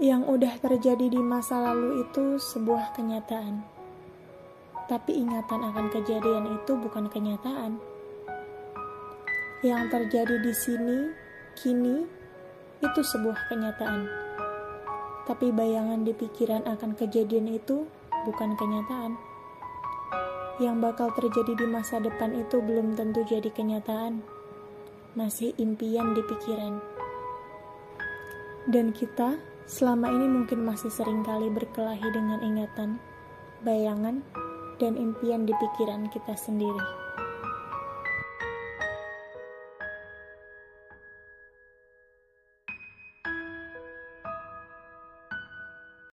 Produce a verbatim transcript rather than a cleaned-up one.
Yang udah terjadi di masa lalu itu sebuah kenyataan. Tapi ingatan akan kejadian itu bukan kenyataan. Yang terjadi di sini, kini, itu sebuah kenyataan. Tapi bayangan di pikiran akan kejadian itu bukan kenyataan. Yang bakal terjadi di masa depan itu belum tentu jadi kenyataan. Masih impian di pikiran. Dan kita selama ini mungkin masih seringkali berkelahi dengan ingatan, bayangan, dan impian di pikiran kita sendiri.